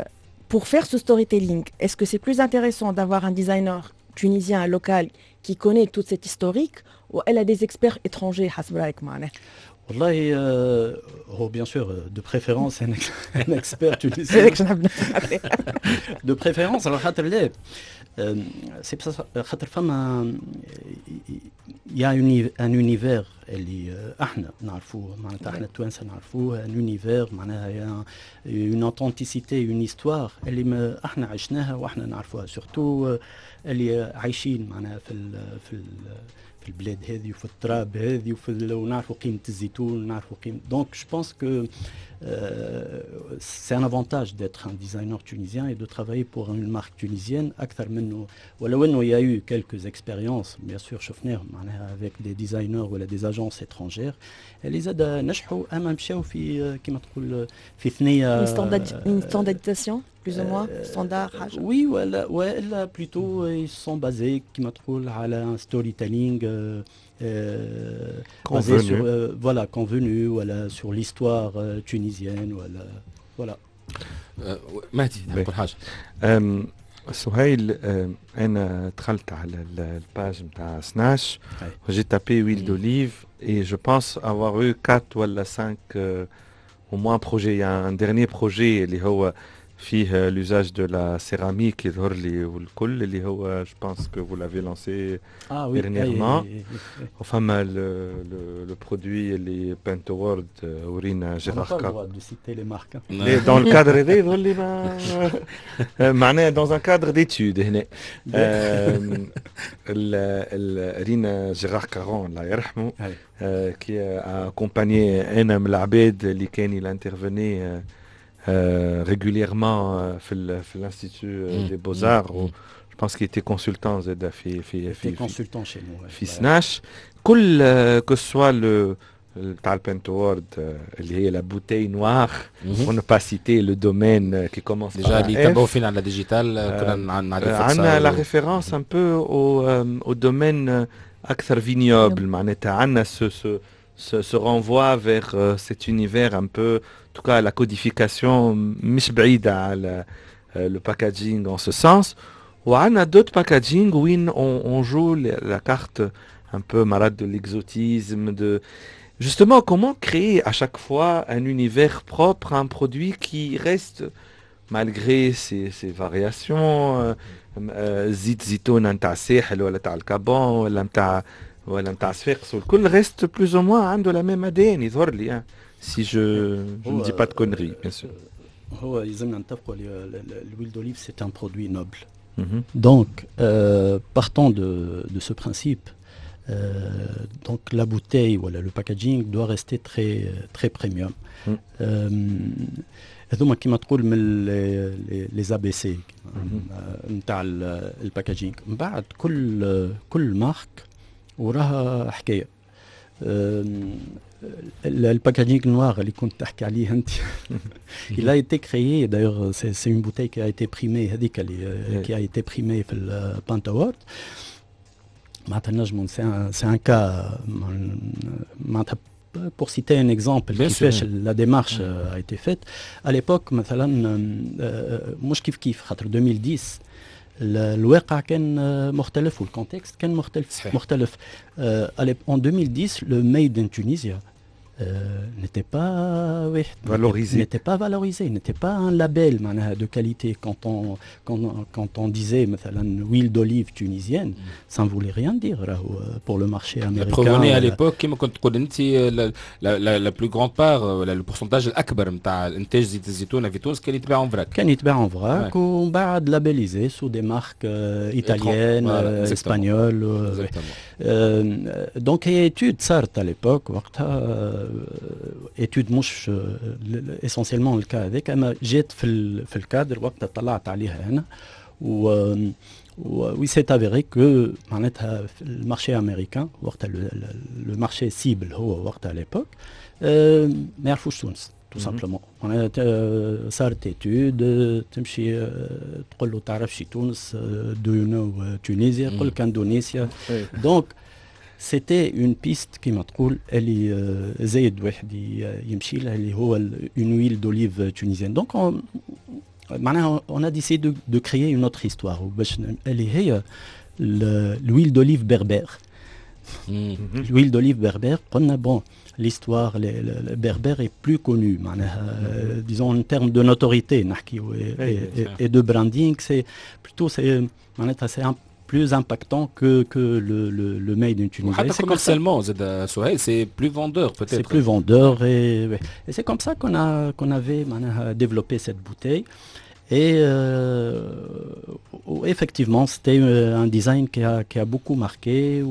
pour faire ce storytelling, est-ce que c'est plus intéressant d'avoir un designer tunisien local qui connaît toute cette historique ou elle a des experts étrangers حسب رأيك معناه؟ والله هو bien sûr de préférence un, un expert tunisien de préférence على خاطر لا سي خاطر فما يا ان univers اللي احنا نعرفوه معناتها احنا التوانسه نعرفوه ان univers معناها une authenticité une histoire اللي ما احنا عشناها واحنا نعرفوها سورتو اللي عايشين معناها في ال في ال في البلاد هذه وفي التراب هذه وفي ونعرفوا قيمه الزيتون ونعرفوا قيمه دونك جو بونس كو c'est un avantage d'être un designer tunisien et de travailler pour une marque tunisienne أكثر منه ولو إنه il y a eu quelques expériences bien sûr شفناهم معناها avec des designers ولا des agences étrangères اللي زاد نجحوا أما مشاو في كما تقول في ثنية une standardisation plus ou moins standard حاجة oui ولا ولا plutôt ils sont basés كما تقول على un storytelling Euh, basé sur euh, voilà convenu voilà sur l'histoire euh, tunisienne voilà voilà مهدي نقول حاجه سهيل انا دخلت على الباج نتاع سناش وجي تابي ويل دوليف et je pense avoir eu quatre ولا cinq au moins projets il y a un dernier projet اللي هو فيه l'usage de la céramique يظهر لي والكل اللي هو je pense que vous l'avez lancé ah, oui, dernièrement oui, oui, oui. enfin le, le, le produit اللي Pentoward ورينا جيرار كار de citer les marques dans le cadre هذا يظهر لي معناه dans un cadre d'études هنا رينا جيرار كارون الله يرحمه qui a accompagné انا من العباد اللي كان il intervenait Euh, régulièrement euh, في l'Institut euh, mmh. des Beaux-Arts mmh. où je pense qu'il était consultant زاد في في في consultant chez nous في سناش كل euh, que ce soit le تاع البنتوورد اللي هي la bouteille noire on ne pas citer le domaine qui commence déjà اللي يتابعوا فينا على ديجيتال كنا نعرفوا عندنا la référence un peu au au domaine أكثر vignoble معناتها عندنا ce ce se, se renvoie vers euh, cet univers un peu, en tout cas la codification, مش بعيدة على euh, le packaging en ce sens. Ou on a d'autres packaging où on, on joue la carte un peu malade de l'exotisme, de justement comment créer à chaque fois un univers propre à un produit qui reste malgré ses, ses variations. زيت زيتون نتاع الساحل ولا تاع الكابون ولا نتاع ولا نتاع صفاقس والكل reste plus ou moins عنده la même A D N يظهر لي si je je ne dis pas de conneries bien sûr. هو يلزمنا نتفقوا l'huile d'olive c'est un produit noble. Mm-hmm. Donc euh, partant de de ce principe euh, donc la bouteille voilà le packaging doit rester très très premium. Mm. Euh, هذوما كما تقول من لي زي بي سي نتاع الباكاجينغ من بعد كل كل مارك وراها حكايه الباكاجينغ نوار اللي كنت تحكي عليه انت il a été créé d'ailleurs c'est, c'est une bouteille qui a été primée هذيك اللي qui a été primée في البانتاورد معناتها نجمو c'est un c'est un cas معناتها pour citer un exemple كيفاش la démarche euh, a été faite à l'époque مثلا مش كيف كيف خاطر deux mille dix الواقع كان مختلف والكونتكست كان مختلف صحيح. مختلف en deux mille dix le made in Tunisia Euh, n'était pas oui, valorisé n'était pas valorisé n'était pas un label معناها de qualité quand on quand, quand on disait مثلا huile d'olive tunisienne mm. ça ne voulait rien dire pour le marché américain. Provenait à l'époque كما كنت تقول انت la plus grande part le pourcentage الاكبر نتاع انتاج زيت الزيتون في تونس كان يتباع en vrac كان يتباع en vrac ومن بعد labellisé sous des marques euh, italiennes euh, espagnoles euh, donc il y a étude صارت à l'époque وقتها étude مش essentiellement الكا هذاك اما جات في في الكادر وقتها طلعت عليها انا و وي سيت افيري كو معناتها المارشي امريكان وقتها لو مارشي سيبل هو وقتها ليبوك ما يعرفوش تونس تو سامبلومون معناتها صارت ايتود تمشي تقول له تعرفش تونس دو يو نو تونيزيا يقول لك اندونيسيا دونك c'était une piste كما تقول اللي زايد واحد يمشي لها اللي هو une huile d'olive tunisienne donc on, معناها on a décidé de, de créer une autre histoire وباش اللي هي l'huile d'olive berbère. Mm-hmm. L'huile d'olive berbère, قلنا bon l'histoire le, le, le berbère est plus connue معناها mm-hmm. disons en termes de notoriété نحكيو et, et, et, et de branding c'est plutôt c'est معناتها c'est un plus impactant que, que le, le, le made in Tunisie. Commercialement, c'est plus vendeur peut-être. C'est plus vendeur et, et c'est comme ça qu'on a qu'on avait développé cette bouteille. Et euh, effectivement, c'était un design qui a, qui a beaucoup marqué. Ou,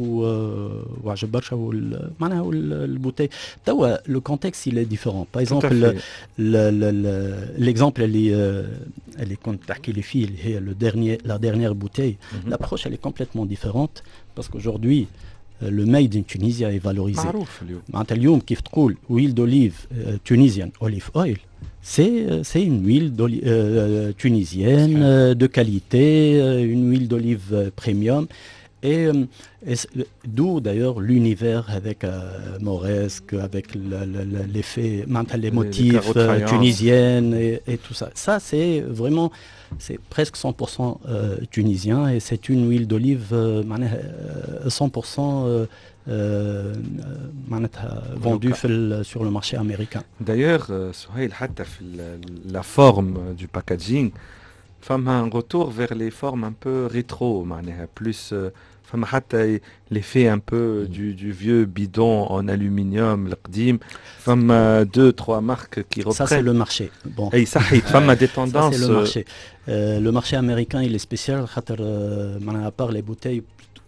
le bouteille. Le contexte, il est différent. Par exemple, le, le, le, le, l'exemple, elle est, elle est contre les filles, le dernier, la dernière bouteille. Mm-hmm. L'approche, elle est complètement différente parce qu'aujourd'hui, le made in Tunisie est valorisé. معناتها اليوم كيف تقول huile d'olive tunisienne, olive oil. C'est, c'est une huile euh, tunisienne euh, de qualité, euh, une huile d'olive euh, premium. Et, euh, et d'où d'ailleurs l'univers avec euh, Mauresque, avec le, le, le, l'effet, les motifs les euh, tunisiennes et, et tout ça. Ça, c'est vraiment, c'est presque cent pour cent euh, tunisien et c'est une huile d'olive euh, cent pour cent euh, معناتها vendu sur le marché américain. D'ailleurs, Souhail, حتى في la forme du packaging, فما un retour vers les formes un peu rétro, معناها plus فما حتى l'effet un peu du, du vieux bidon en aluminium القديم. فما deux trois marques qui reprennent. Ça c'est le marché. Bon. Et صحيح فما des tendances. Ça c'est le marché. Euh, le marché américain il est spécial خاطر معناها à part les bouteilles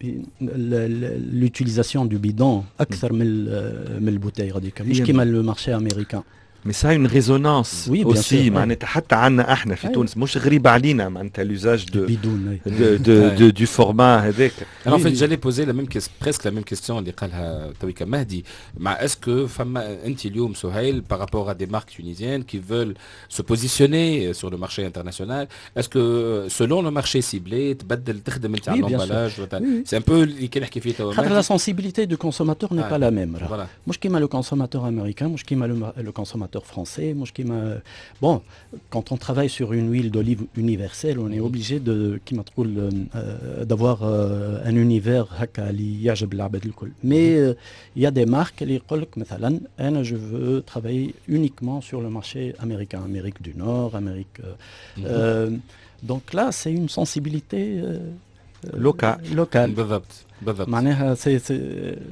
l'utilisation du bidon أكثر من من البوتاي غاديك مش كيما le marché américain. Mais ça a une résonance oui, aussi معناتها حتى عنا احنا في تونس مش غريب علينا معناتها l'usage de, de, de, de du format هذاك. Alors en fait j'allais poser la même question, presque la même question اللي قالها تويكا مهدي. مع est-ce que فما انت اليوم سهيل par rapport à des marques tunisiennes qui veulent se positionner sur le marché international, est-ce que selon le marché ciblé تبدل تخدم انت على l'emballage c'est un peu اللي كي نحكي فيه توا. La sensibilité du consommateur n'est pas la même. مش كيما le consommateur américain, مش كيما le consommateur français. Moi, je bon, quand on travaille sur une huile d'olive universelle, on est obligé de, euh, d'avoir euh, un univers mais il euh, y a des marques qui disent je veux travailler uniquement sur le marché américain, Amérique du Nord, Amérique. Euh, mm-hmm. euh, donc là, c'est une sensibilité euh, locale. locale. بالضبط. c'est, c'est,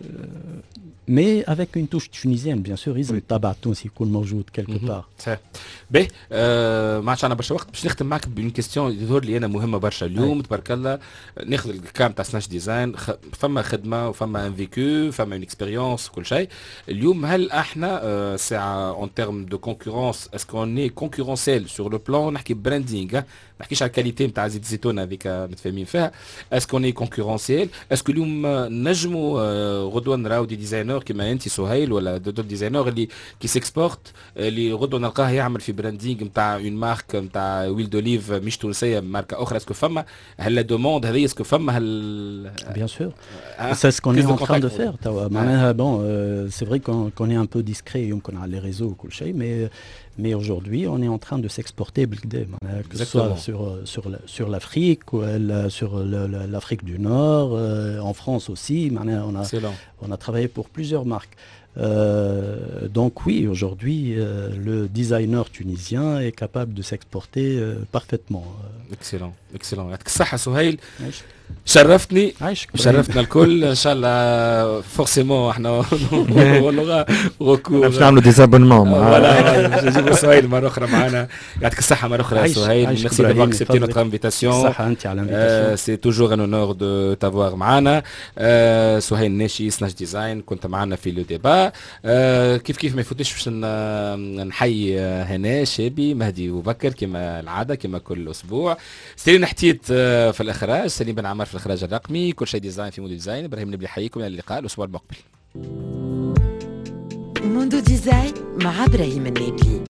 mais avec une touche tunisienne bien sûr إذا الطابع التونسي يكون موجود quelque part. صحيح. باهي ما عادش عندنا برشا وقت باش نختم معك بين كيستيون تظهر لي انا مهمه برشا اليوم تبارك الله. ناخذ الكام تاع سناش ديزاين فما خدمه وفما ان فيكو فما اون اكسبيريونس وكل شيء. اليوم هل احنا ساعه اون تيرم دو كونكورونس اسكو ني كونكورونسيل سور لو بلان نحكي براندينغ ما نحكيش على الكاليتي نتاع زيت الزيتون هذيك متفاهمين فيها اسكو ني كونكورونسيل اسكو اليوم نجموا غدوه نراو دي ديزاينر كيما انت سهيل ولا دو ديزاينر اللي كي سيكسبورت اللي غدوه نلقاه يعمل في براندينغ نتاع اون مارك نتاع ويل دوليف مش تونسيه ماركه اخرى اسكو فما هل لا دوموند هذه اسكو فما هل bien sûr c'est ce qu'on est en train de faire توا معناها bon c'est vrai qu'on, qu'on est un peu discret يمكن على les réseaux وكل شيء mais mais aujourd'hui on est en train de s'exporter que ce soit sur sur sur l'Afrique ou sur le, l'Afrique du Nord euh, en France aussi on a on a travaillé pour plusieurs marques. Euh, donc oui, aujourd'hui, euh, le designer tunisien est capable de s'exporter euh, parfaitement. Excellent, excellent. صحة سهيل. شرفتني شرفتنا الكل ان شاء الله فورسيمون احنا والله غوكو باش نعملوا ديزابونمون ولا نجيبوا سهيل مره اخرى معنا. يعطيك الصحه مره اخرى سهيل. ميرسي دو اكسبتي نوتر انفيتاسيون. صحه انت على الانفيتاسيون. سي توجور ان اونور دو تافوار معنا. سهيل ناشي سناش ديزاين كنت معنا في لو ديبا. كيف كيف ما يفوتش باش نحيي هنا شابي مهدي وبكر كما العاده كما كل اسبوع. سيرين حتيت في الاخراج سليم بن عمر في الإخراج الرقمي. كل شيء ديزاين في موندو ديزاين. إبراهيم نبلي حييكم إلى اللقاء الأسبوع المقبل. موندو ديزاين مع إبراهيم النبلي.